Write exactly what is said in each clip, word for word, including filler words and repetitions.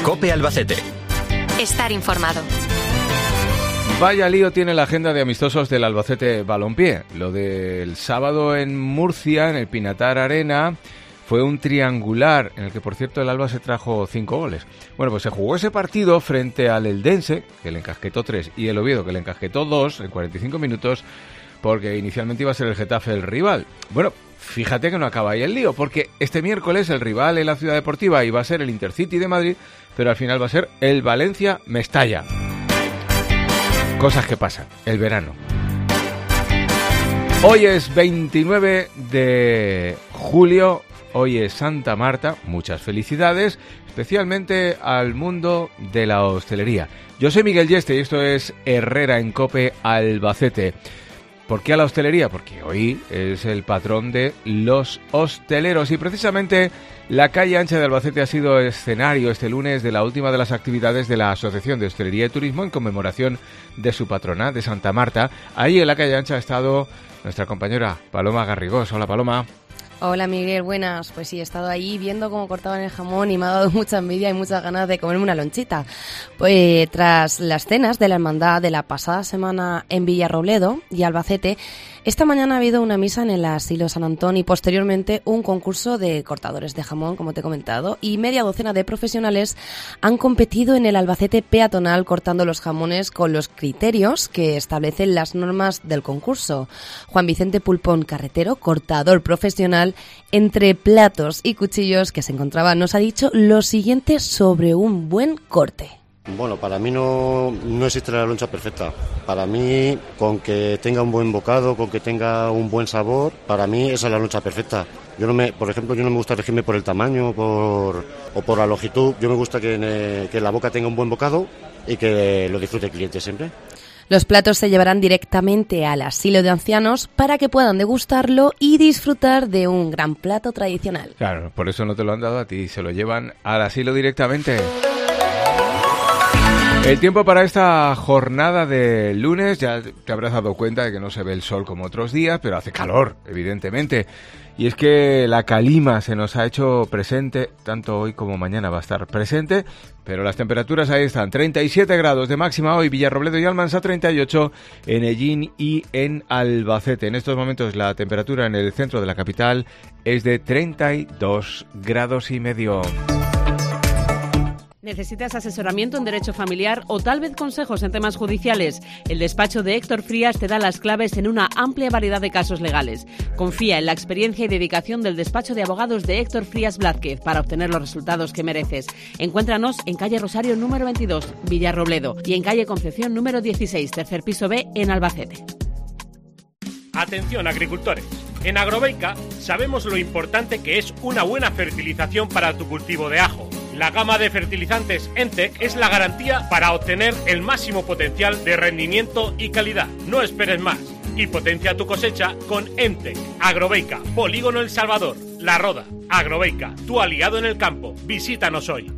COPE Albacete. Estar informado. Vaya lío tiene la agenda de amistosos del Albacete Balompié. Lo del sábado en Murcia, en el Pinatar Arena, fue un triangular en el que, por cierto, el Alba se trajo cinco goles. Bueno, pues se jugó ese partido frente al Eldense, que le encasquetó tres, y el Oviedo, que le encasquetó dos en cuarenta y cinco minutos, porque inicialmente iba a ser el Getafe el rival. Bueno, fíjate que no acaba ahí el lío, porque este miércoles el rival en la Ciudad Deportiva iba a ser el Intercity de Madrid, pero al final va a ser el Valencia Mestalla. Cosas que pasan, el verano. Hoy es veintinueve de julio, hoy es Santa Marta, muchas felicidades, especialmente al mundo de la hostelería. Yo soy Miguel Yeste y esto es Herrera en COPE Albacete. ¿Por qué a la hostelería? Porque hoy es el patrón de los hosteleros y precisamente la calle ancha de Albacete ha sido escenario este lunes de la última de las actividades de la Asociación de Hostelería y Turismo en conmemoración de su patrona, de Santa Marta. Ahí en la calle ancha ha estado nuestra compañera Paloma Garrigós. Hola, Paloma. Hola, Miguel, buenas. Pues sí, he estado ahí viendo cómo cortaban el jamón y me ha dado mucha envidia y muchas ganas de comerme una lonchita. Pues tras las cenas de la hermandad de la pasada semana en Villarrobledo y Albacete, esta mañana ha habido una misa en el Asilo San Antón y posteriormente un concurso de cortadores de jamón, como te he comentado, y media docena de profesionales han competido en el Albacete peatonal cortando los jamones con los criterios que establecen las normas del concurso. Juan Vicente Pulpón Carretero, cortador profesional, entre platos y cuchillos que se encontraba, nos ha dicho lo siguiente sobre un buen corte. Bueno, para mí no, no existe la loncha perfecta. Para mí, con que tenga un buen bocado, con que tenga un buen sabor, para mí esa es la loncha perfecta. Yo no me, por ejemplo, yo no me gusta regirme por el tamaño por, o por la longitud. Yo me gusta que, que la boca tenga un buen bocado y que lo disfrute el cliente siempre. Los platos se llevarán directamente al asilo de ancianos para que puedan degustarlo y disfrutar de un gran plato tradicional. Claro, por eso no te lo han dado a ti, se lo llevan al asilo directamente. El tiempo para esta jornada de lunes, ya te habrás dado cuenta de que no se ve el sol como otros días, pero hace calor, evidentemente. Y es que la calima se nos ha hecho presente, tanto hoy como mañana va a estar presente, pero las temperaturas ahí están, treinta y siete grados de máxima hoy, Villarrobledo y Almansa, treinta y ocho en Ellín y en Albacete. En estos momentos la temperatura en el centro de la capital es de treinta y dos grados y medio. ¿Necesitas asesoramiento en derecho familiar o tal vez consejos en temas judiciales? El despacho de Héctor Frías te da las claves en una amplia variedad de casos legales. Confía en la experiencia y dedicación del despacho de abogados de Héctor Frías Blázquez para obtener los resultados que mereces. Encuéntranos en calle Rosario número veintidós, Villarrobledo, y en calle Concepción número dieciséis, tercer piso B, en Albacete. Atención, agricultores. En Agrobeica sabemos lo importante que es una buena fertilización para tu cultivo de ajo. La gama de fertilizantes Entec es la garantía para obtener el máximo potencial de rendimiento y calidad. No esperes más y potencia tu cosecha con Entec. Agrobeica, Polígono El Salvador, La Roda. Agrobeica, tu aliado en el campo. Visítanos hoy.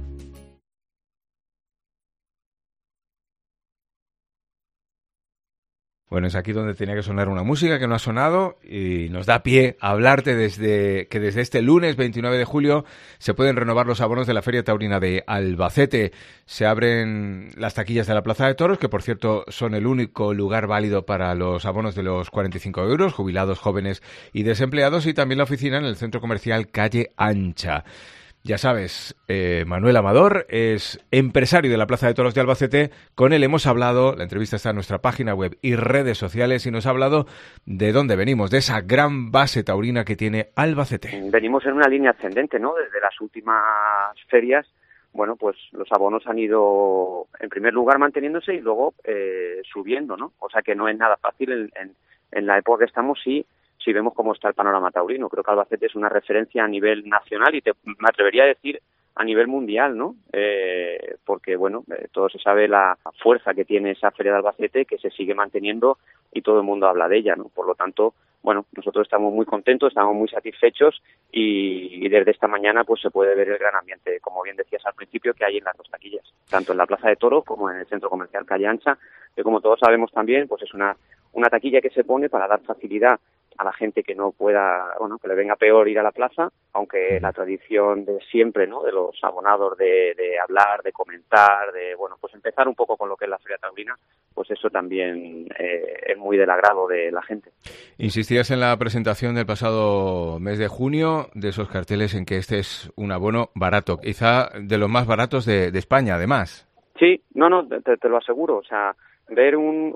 Bueno, es aquí donde tenía que sonar una música que no ha sonado y nos da pie a hablarte desde que desde este lunes veintinueve de julio se pueden renovar los abonos de la Feria Taurina de Albacete. Se abren las taquillas de la Plaza de Toros, que por cierto son el único lugar válido para los abonos de los cuarenta y cinco euros, jubilados, jóvenes y desempleados, y también la oficina en el Centro Comercial Calle Ancha. Ya sabes, eh, Manuel Amador es empresario de la Plaza de Toros de Albacete. Con él hemos hablado, la entrevista está en nuestra página web y redes sociales, y nos ha hablado de dónde venimos, de esa gran base taurina que tiene Albacete. Venimos en una línea ascendente, ¿no? Desde las últimas ferias, bueno, pues los abonos han ido, en primer lugar, manteniéndose y luego eh, subiendo, ¿no? O sea que no es nada fácil en, en, en la época que estamos, sí. Si vemos cómo está el panorama taurino, creo que Albacete es una referencia a nivel nacional y te, me atrevería a decir a nivel mundial, ¿no? Eh, porque, bueno, eh, todo se sabe la fuerza que tiene esa Feria de Albacete, que se sigue manteniendo y todo el mundo habla de ella, ¿no? Por lo tanto, bueno, nosotros estamos muy contentos, estamos muy satisfechos y, y desde esta mañana pues se puede ver el gran ambiente, como bien decías al principio, que hay en las dos taquillas, tanto en la Plaza de Toros como en el Centro Comercial Calle Ancha, que como todos sabemos también, pues es una, una taquilla que se pone para dar facilidad a la gente que no pueda, bueno, que le venga peor ir a la plaza, aunque la tradición de siempre, ¿no?, de los abonados de, de hablar, de comentar, de, bueno, pues empezar un poco con lo que es la Feria Taurina, pues eso también eh, es muy del agrado de la gente. Insistías en la presentación del pasado mes de junio de esos carteles en que este es un abono barato, quizá de los más baratos de, de España, además. Sí, no, no, te, te lo aseguro, o sea, ver un,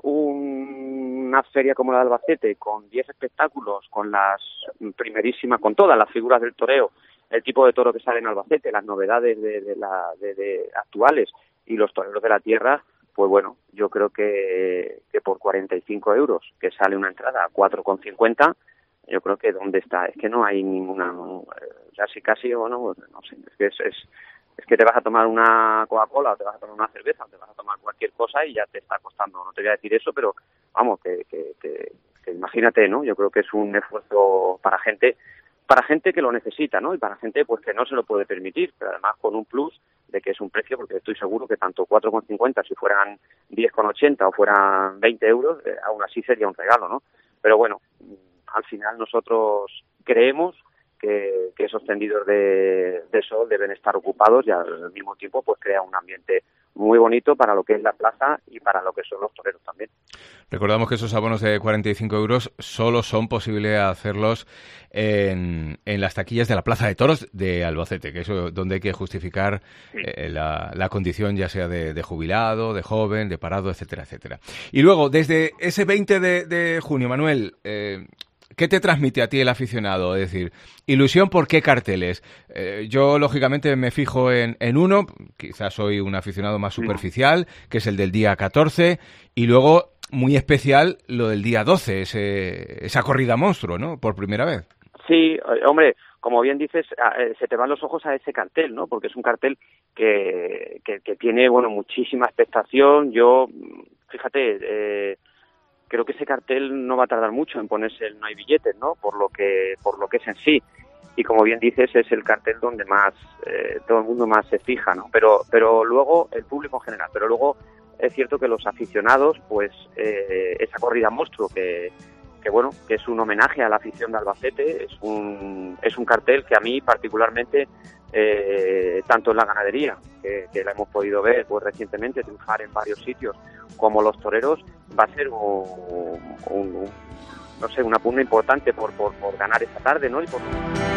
un, una feria como la de Albacete con diez espectáculos, con las primerísimas, con todas las figuras del toreo, el tipo de toro que sale en Albacete, las novedades de, de la, de, de actuales y los toreros de la tierra, pues bueno, yo creo que, que por cuarenta y cinco euros, que sale una entrada a cuatro con cincuenta, yo creo que ¿dónde está? Es que no hay ninguna, no, casi casi, bueno, no sé, es que es... es es que te vas a tomar una Coca-Cola o te vas a tomar una cerveza o te vas a tomar cualquier cosa y ya te está costando. No te voy a decir eso, pero vamos, que, que, que, que imagínate, ¿no? Yo creo que es un esfuerzo para gente para gente que lo necesita, ¿no? Y para gente pues que no se lo puede permitir, pero además con un plus de que es un precio, porque estoy seguro que tanto cuatro con cincuenta, si fueran diez con ochenta o fueran veinte euros, eh, aún así sería un regalo, ¿no? Pero bueno, al final nosotros creemos Que, que esos tendidos de, de sol deben estar ocupados y al mismo tiempo pues crea un ambiente muy bonito para lo que es la plaza y para lo que son los toreros también. Recordamos que esos abonos de cuarenta y cinco euros solo son posible hacerlos en, en las taquillas de la Plaza de Toros de Albacete, que es donde hay que justificar sí. eh, la, la condición ya sea de, de jubilado, de joven, de parado, etcétera, etcétera. Y luego, desde ese veinte de, de junio, Manuel, eh, ¿qué te transmite a ti el aficionado? Es decir, ilusión, ¿por qué carteles? Eh, yo, lógicamente, me fijo en, en uno, quizás soy un aficionado más superficial, que es el del día catorce, y luego, muy especial, lo del día doce, ese, esa corrida monstruo, ¿no?, por primera vez. Sí, hombre, como bien dices, se te van los ojos a ese cartel, ¿no?, porque es un cartel que, que, que tiene, bueno, muchísima expectación. Yo, fíjate, eh, creo que ese cartel no va a tardar mucho en ponerse el No hay billetes, ¿no?, por lo que por lo que es en sí. Y como bien dices, es el cartel donde más eh, todo el mundo más se fija, ¿no? Pero pero luego el público en general, pero luego es cierto que los aficionados, pues eh, esa corrida monstruo que que bueno, que es un homenaje a la afición de Albacete, es un es un cartel que a mí particularmente eh, tanto en la ganadería, que, que la hemos podido ver pues recientemente triunfar en varios sitios, como los toreros, va a ser un, un, un no sé, una pugna importante por, por, por ganar esta tarde, ¿no? Y por...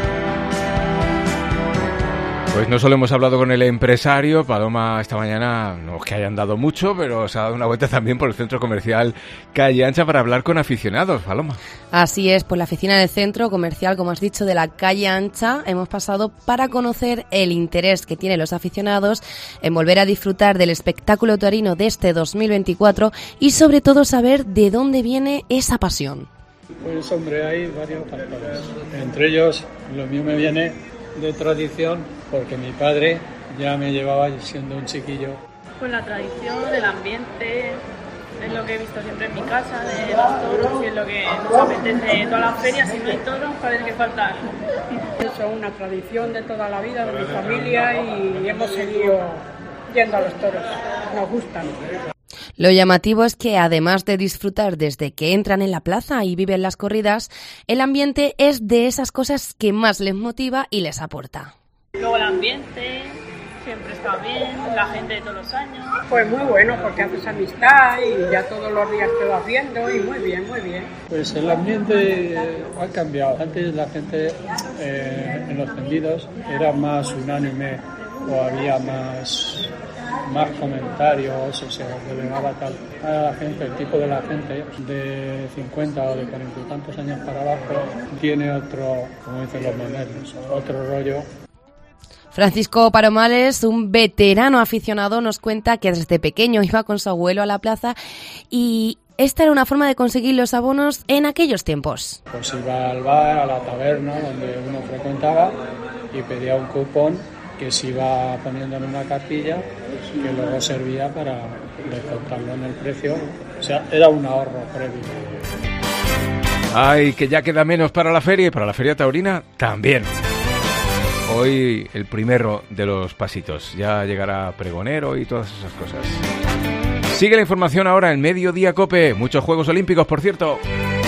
Pues no solo hemos hablado con el empresario, Paloma esta mañana, no es que hayan dado mucho, pero se ha dado una vuelta también por el centro comercial Calle Ancha para hablar con aficionados, Paloma. Así es, por la oficina del centro comercial, como has dicho, de la Calle Ancha, hemos pasado para conocer el interés que tienen los aficionados en volver a disfrutar del espectáculo taurino de este dos mil veinticuatro y sobre todo saber de dónde viene esa pasión. Pues hombre, hay varios factores. Entre ellos, lo mío me viene de tradición, porque mi padre ya me llevaba siendo un chiquillo. Pues la tradición, el ambiente, es lo que he visto siempre en mi casa, de los toros, y es lo que nos apetece todas las ferias. Si no hay toros, parece que falta algo. Eso es una tradición de toda la vida, de mi familia, y hemos seguido yendo a los toros. Nos gustan. Lo llamativo es que, además de disfrutar desde que entran en la plaza y viven las corridas, el ambiente es de esas cosas que más les motiva y les aporta. Luego el ambiente siempre está bien, la gente de todos los años. Pues muy bueno, porque haces amistad y ya todos los días te vas viendo, y muy bien, muy bien. Pues el ambiente ha cambiado. Antes la gente eh, en los tendidos era más unánime, o había más... más comentarios, o se delegaba tal. Ahora la gente, el tipo de la gente de cincuenta o de cuarenta y tantos años para abajo tiene otro, como dicen los maneros, otro rollo. Francisco Paromales, un veterano aficionado, nos cuenta que desde pequeño iba con su abuelo a la plaza y esta era una forma de conseguir los abonos en aquellos tiempos. Pues iba al bar, a la taberna donde uno frecuentaba y pedía un cupón que se iba poniendo en una cartilla que luego servía para descontarlo en el precio. O sea, era un ahorro previo. Ay, que ya queda menos para la feria y para la feria taurina también. Hoy el primero de los pasitos. Ya llegará pregonero y todas esas cosas. Sigue la información ahora en Mediodía Cope. Muchos Juegos Olímpicos, por cierto.